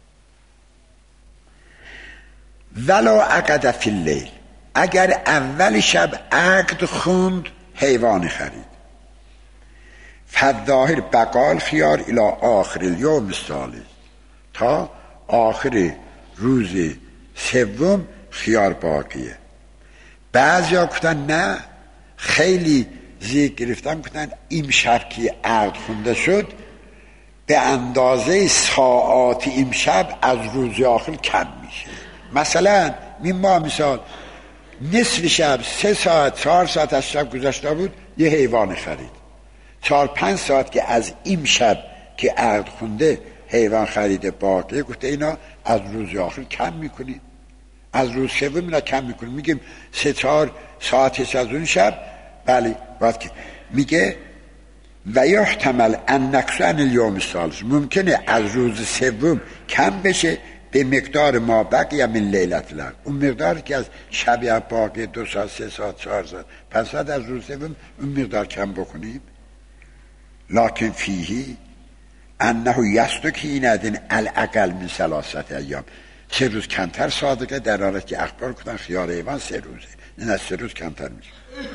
ولا عقد فی اللیل، اگر اول شب عقد خوند حیوان خرید، فالظاهر بقال خیار الی آخر الیوم الثالث، تا آخر روز سوم خیار باقیه. بعضیا گفتن نه، خیلی زیر گرفتن، گفتن این شب که عقد خونده شد به اندازه ساعات این شب از روز آخر کم میشه. مثلا این ما مثال نصف شب سه ساعت چهار ساعت از شب گذشته بود، یه حیوان خرید، چهار پنج ساعت که از این شب که عقد خونده حیوان خریده باقی، گفته اینا از روز آخر کم میکنیم، از روز سوم اینا کم میکنیم، میگیم سه چهار ساعتش از اون شب. بله باید که میگه و یحتمل ان نقص عن الیوم الثالث، ممکنه از روز سوم کم بشه به مقدار ما بقیه من لیلت العقد، اون مقداری که از شب باقی دو ساعت سه ساعت چهار ساعت پنج ساعت از روز سوم اون مقدار کم بکنیم. لکن فیهی انه یستکی این ادن الاقل من ثلاثت ایام، سه روز کمتر صادقه، در حالی که اخبار کردن خیار حیوان سه روزه، این از سه روز کمتر میشه.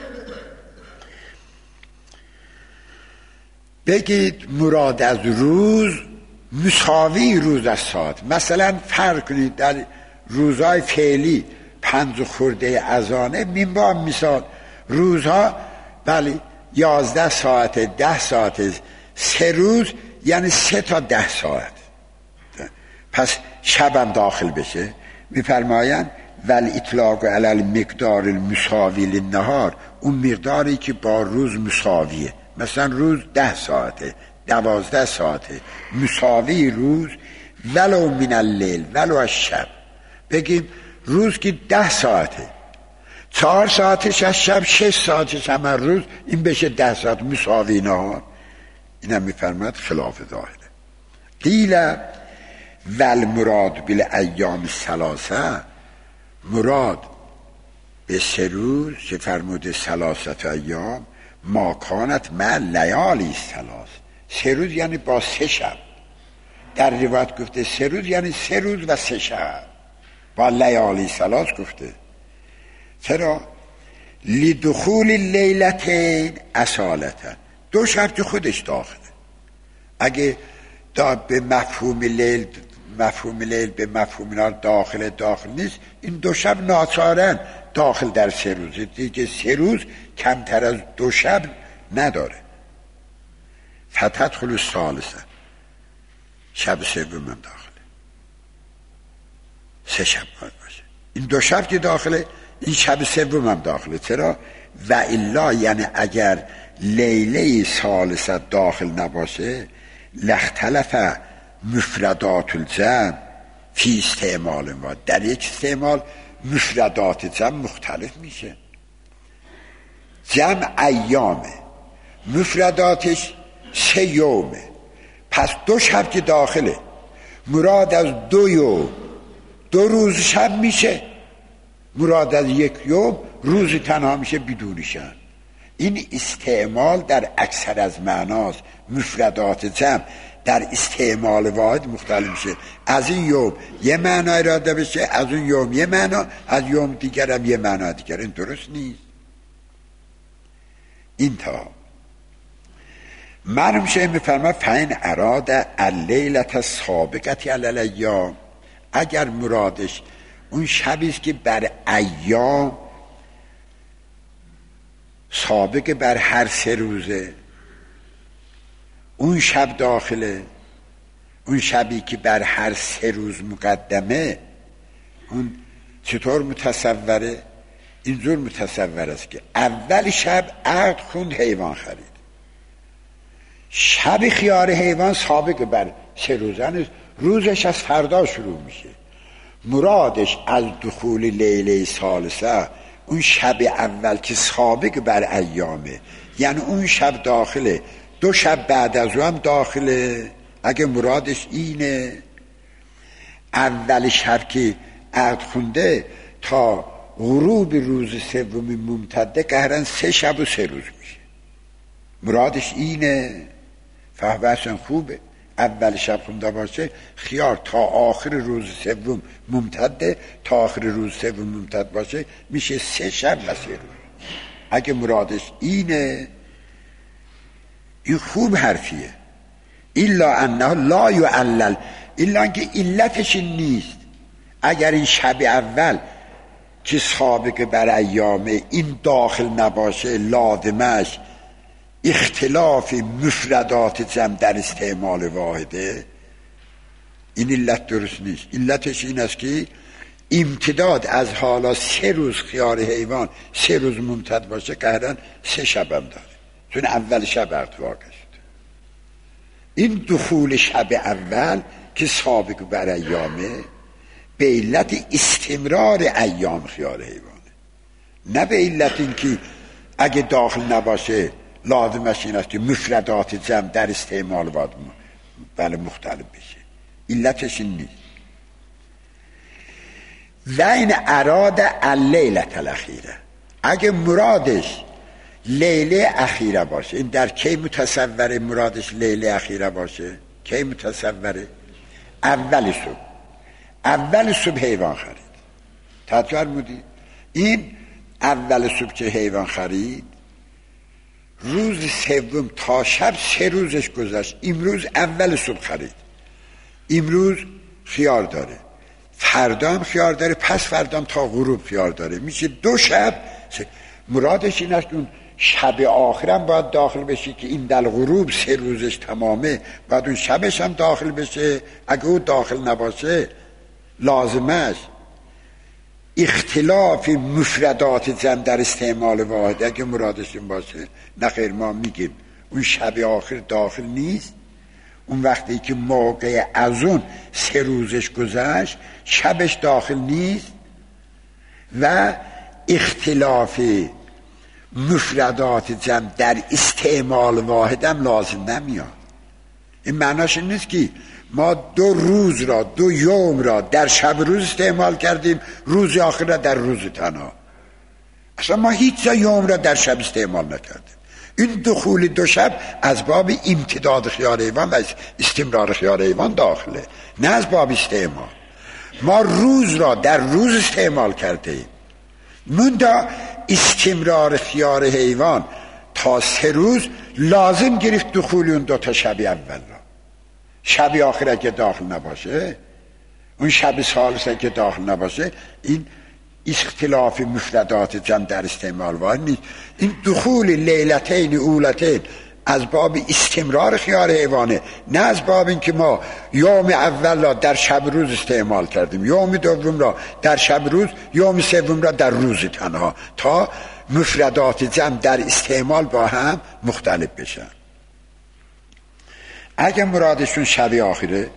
بگید مراد از روز مساوی روز از ساعت. مثلا فرق کنید در روزهای فعلی پنج خورده اذانه، مینبام مثال روزها بله یازده ساعت ده ساعت، سه روز یعنی سه تا ده ساعت، پس شبم داخل بشه. میفرمایند ولی اطلاق علی المقدار المساوی للنهار، اون مقداری که با روز مساویه، مثلا روز ده ساعته، دوازده ساعته، مساوی روز، ولو من اللیل ولو از شب. بگیم روز که ده ساعته، چهار ساعتش از شب، شش ساعتش هم از روز، این بشه ده ساعت مساوی نهار. این هم میفرماید خلاف ظاهره. قیل والمراد بالایام الثلاثه، مراد به سه روز که فرموده ثلاثت ایام، ما کانت مع لیالی ثلاث، سه روز یعنی با سه شب. در روایت گفته سه روز یعنی سه روز و سه شب، با لیالی ثلاث گفته. چرا؟ لدخول لیلتین اصالتا، دو شب که خودش داخله. اگه دا به مفهوم لیل، مفهوم لیل به مفهوم نهار داخل داخل نیست، این دو شب ناچارن داخل در سه روز دیگه، سه روز کمتر از دو شب نداره. فتدخل الثالثه، شب سوم هم داخله، سه شب باید باشه. این دو شب که داخله، این شب سوم هم داخله. چرا؟ و الا یعنی اگر لیله ثالثه داخل نباشه، لاختلف مفردات الجمع فی استعمال ما، در یک استعمال مفردات جمع مختلف میشه. جمع ایامه، مفرداتش سه یومه، پس دو شب که داخله، مراد از دو یوم دو روز شب میشه، مراد از یک یوم روز تنها میشه بدون شب. این استعمال در اکثر از معناست. مفردات جمع در استعمال واحد مختلف میشه، از این یوم یه معنا اراده بشه، از اون یوم یه معنا، از یوم دیگر هم یه معنا دیگر. این درست نیست. این تا مرحوم شیخ میفرما فین اراده اللیلة السابقة علی الایام، اگر مرادش اون شبیست که بر ایام سابق بر هر سه روزه، اون شب داخله، اون شبی که بر هر سه روز مقدمه، اون چطور متصوره؟ اینجور متصور است که اول شب عقد خوند، حیوان خرید. شب خیار حیوان سابق بر سه روزه نیست، روزش از فردا شروع میشه. مرادش از دخول لیله ثالثه اون شب اول که سابق بر ایامه، یعنی اون شب داخله، دو شب بعد از او هم داخله. اگه مرادش اینه اول شب که عقد خونده تا غروب روز سوم ممتده قهرن سه شب و سه روز میشه، مرادش اینه. فهوشن خوبه اول شب خونده باشه خیار تا آخر روز سوم ممتده، تا آخر روز سوم ممتد باشه میشه سه شب و سه روز. اگه مرادش اینه این خوب حرفیه. الا انه لا یعلل، الا اینکه علتش نیست. اگر این شب اول که سابق بر ایامه این داخل نباشه، لازمش اختلاف مفردات جمع در استعمال واحده، این علت درست نیست. علتش این است که امتداد از حالا سه روز خیار حیوان سه روز ممتد باشه قهرن سه شب هم داره، چون اول شب عقد واقع شد. این دخول شب اول که سابق بر ایامه به علت استمرار ایام خیار حیوانه، نه به علت این که اگه داخل نباشه لازمش این است که مفردات جمع در استعمال باید بله مختلف بشه. علتش این نیست. و این اراد اللیلة الاخیره، اگه مرادش لیله اخیره باشه، این در کی متصوره مرادش لیله اخیره باشه؟ کی متصوره؟ اول صبح، اول صبح حیوان خرید. تطور بودی این اول صبح که حیوان خرید، روز سوم تا شب سه روزش گذشت. امروز اول صبح خرید، امروز خیار داره، فردا هم خیار داره، پس فردا هم تا غروب خیار داره، میشه دو شب. مرادش این است که اون شب آخرم باید داخل بشه که این در غروب سه روزش تمامه، باید اون شبش هم داخل بشه. اگه او داخل نباشه لازمش اختلاف مفردات جمع در استعمال واحد. اگه مرادش این باشه نه خیر، ما میگیم اون شب آخر داخل نیست. اون وقتی که موقع از اون سه روزش گذشت شبش داخل نیست و اختلاف مفردات جمع در استعمال واحد هم لازم نمیاد. این معناش این نیست که ما دو روز را، دو یوم را در شب روز استعمال کردیم، روز آخر را در روز تنها. اصلا ما هیچ جا یوم را در شب استعمال نکردیم. این دخول دو شب از باب امتداد خیار حیوان و استمرار خیار حیوان داخله، نه از باب استعمال. ما روز را در روز استعمال کردیم، مندا استمرار خیار حیوان تا سه روز لازم گرفت دخول اون دو تا شب اول را. شب آخر که داخل نباشه، اون شب ثالثه که داخل نباشه، این اختلاف مفردات جمع در استعمال واحد نیست. این دخول لیلتین اولتین از باب استمرار خیار حیوانه، نه از باب این که ما یوم اول را در شب روز استعمال کردیم، یوم دوم را در شب روز، یوم سوم را در روز تنها، تا مفردات جمع در استعمال با هم مختلف بشن. اگه مرادشون شب آخره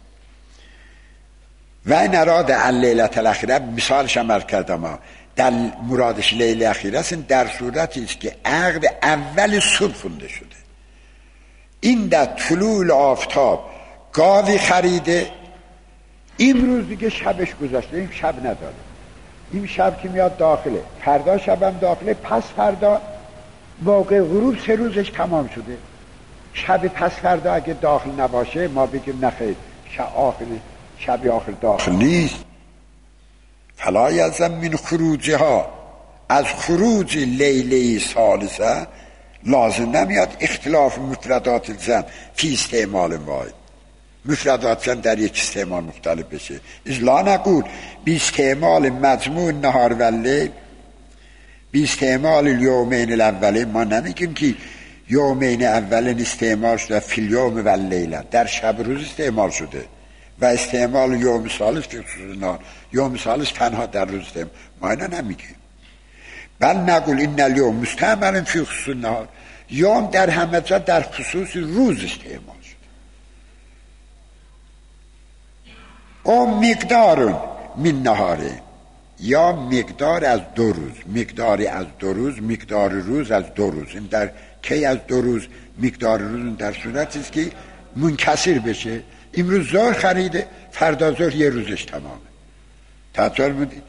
و این اراد اللیلة الاخیره، مثالش عمل کردم، در مرادش لیله اخیره است، در صورتی است که عقد اول صبح خونده شده، این در طلوع آفتاب گاوی خریده، امروز دیگه شبش گذشته، این شب نداره، این شب که میاد داخله، فردا شبم داخله، پس فردا موقع غروب سه روزش تمام شده. شب پس فردا اگه داخل نباشه ما بگیم نخیر، شب آخر شب آخر داخل نیست. فلا یلزم من خروجها، از خروج لیله ثالثه لازم نمیاد اختلاف مفردات الزم فی استعمال واحد، مفردات الزم در یک استعمال مختلف بشه. از لا نقول بی استعمال مجموع نهار و لیل بی استعمال الیومین الاولین، ما نمیگیم که یومین اولین استعمال شده فی الیوم و اللیله، در شب روز استعمال شده و استعمال یوم ثالث فی خصوص النهار، یوم ثالث تنها در روز استعمال، ما اینا نمیگیم. بل نقول این الیوم مستعمل فی خصوص النهار، یوم در همه جا در خصوص روز استعمال شده. او مقدار من نهاره، یا مقدار از دو روز، مقداری از دو روز، مقدار روز از دو روز. این در کی از دو روز؟ مقدار روز در صورتی است که منکسر بشه، امروز ظهر خریده فردا ظهر یه روزش تمامه. تعطیل بودی؟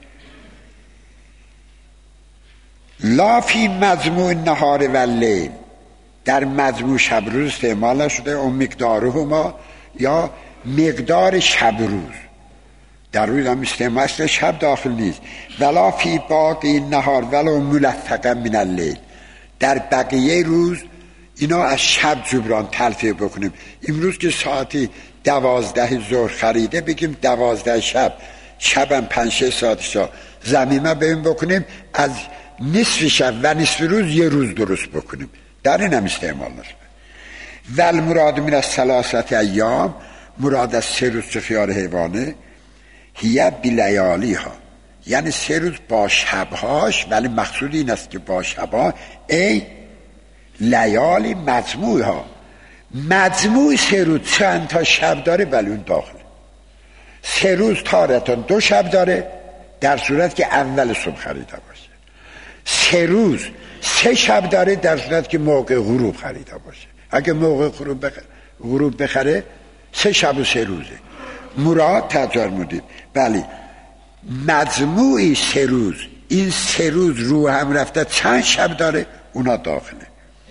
لا فی مجموع نهار و لیل، در مجموع شب روز استعمال نشده. اون مقداره ما یا مقدار شب روز در روز هم استعمال است، شب داخل نیست. ولا فی باقی نهار ولو ملفقا من اللیل، در بقیه روز اینا از شب جبران تلفیق بکنیم. امروز که ساعتی دوازده ظهر خریده بگیم دوازده شب، شبم پنج شش ساعت شا زمینه بیم بکنیم، از نصف شب و نصف روز یه روز درست بکنیم، در این هم استعمال نشده. ول مراد من از ثلاثت ایام، مراد از سه روز چه خیار حیوانه، هیه بلیالی ها، یعنی سه روز با شبهاش، ولی مقصود این است که با شبها ای لیالی مجموع ها، مجموع سه روز چند تا شب داره ولی اون داخله. سه روز تارتان دو شب داره در صورت که اول صبح خریده باشه، سه روز سه شب داره در صورت که موقع غروب خریده باشه. اگه موقع غروب بخره, غروب بخره سه شب و سه روزه. مراد تجار مودید بله مجموعی سه روز، این سه روز رو هم رفته چند شب داره اونا داخله.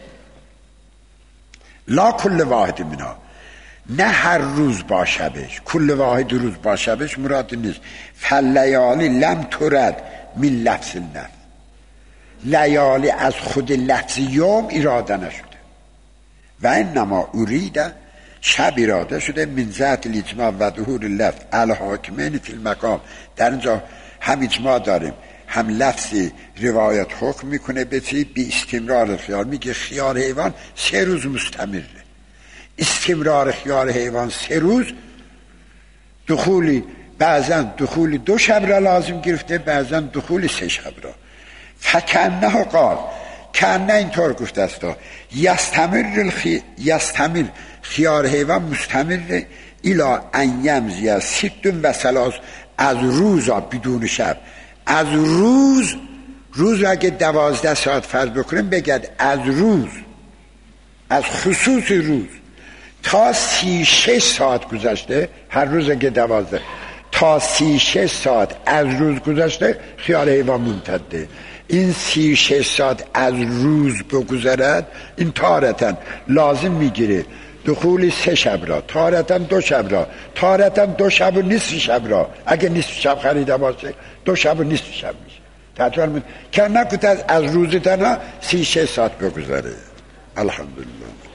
لا کل واحد منها، نه هر روز با شبش، کل واحد روز با شبش مراد نیست. فلیالی لم ترد من لفظ النفس، لیالی از خود لفظ یوم اراده نشده و انما اریده، شب اراده شده من ذات الاجماع و ظهور لفظ الحاکمین فی المقام. در اینجا هم اجماع داریم هم لفظ روایت حکم میکنه به چی؟ بی استمرار خیار. میگه خیار حیوان سه روز مستمره، استمرار خیار حیوان سه روز، دخولی بعضا دخولی دو شب را لازم گرفته، بعضا دخولی سه شب را. فکنه قال، کنه اینطور گفته است یستمر الخی... یستمر خیار حیوان مستمر الا ان یمضی ست و ثلاث، از روزا بدون شب، از روز روز اگه دوازده ساعت فرض بکنیم بگد از روز، از خصوص روز تا سی شش ساعت گذشته، هر روز اگه دوازده تا سی شش ساعت از روز گذشته خیال حیوان ممتده. این سی شش ساعت از روز بگذرد این تارتن لازم میگیره دخول سه شب را، تارتن دو شب را، تارتن دو شب و نصف شب را. اگه نصف شب خریده باشه دو شب و نصف شب میشه. تطور که نکت از روز تنها سی شش ساعت بگذره. الحمدلله.